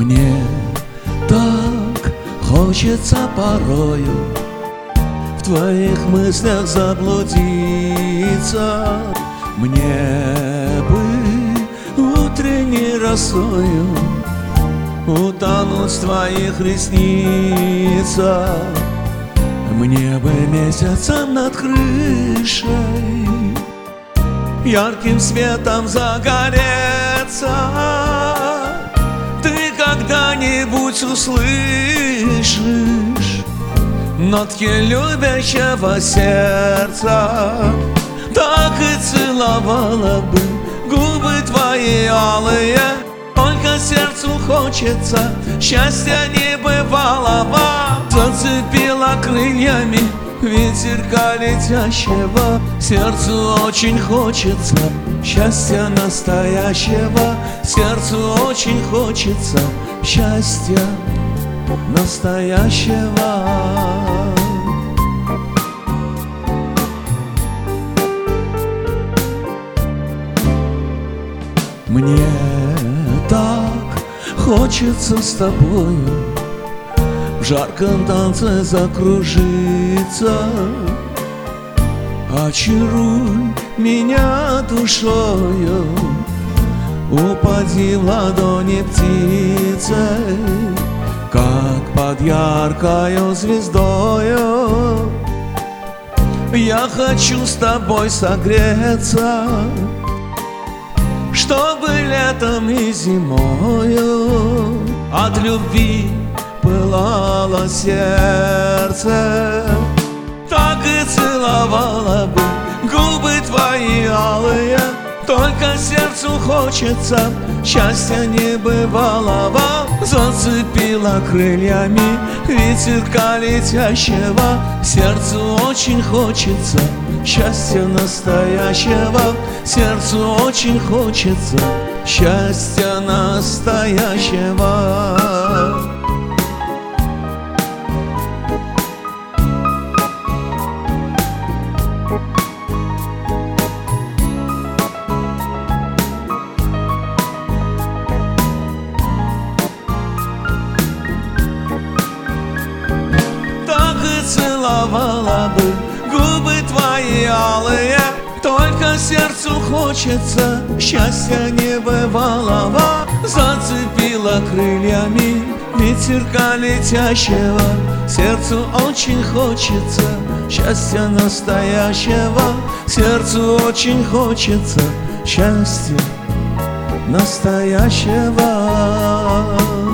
Мне так хочется порою в твоих мыслях заблудиться. Мне бы утренней росою утонуть в твоих ресницах. Мне бы месяцем над крышей ярким светом загореться. Ты когда-нибудь услышишь нотки любящего сердца, так и целовала бы губы твои алые. Только сердцу хочется счастья небывалого. Зацепила крыльями ветерка летящего. Сердцу очень хочется счастья настоящего. Сердцу очень хочется счастья настоящего. Мне так хочется с тобою в жарком танце закружиться. Очаруй меня душою, упади в ладони птицей, как под яркою звездою. Я хочу с тобой согреться, чтобы летом и зимою от любви пылало сердце. Так и целовала бы губы твои алые. Только сердцу хочется счастья небывалого. Зацепила крыльями ветерка летящего. Сердцу очень хочется счастья настоящего. Сердцу очень хочется счастья настоящего. Целовала бы губы твои алые. Только сердцу хочется счастья небывалого. Зацепила крыльями ветерка летящего. Сердцу очень хочется счастья настоящего. Сердцу очень хочется счастья настоящего.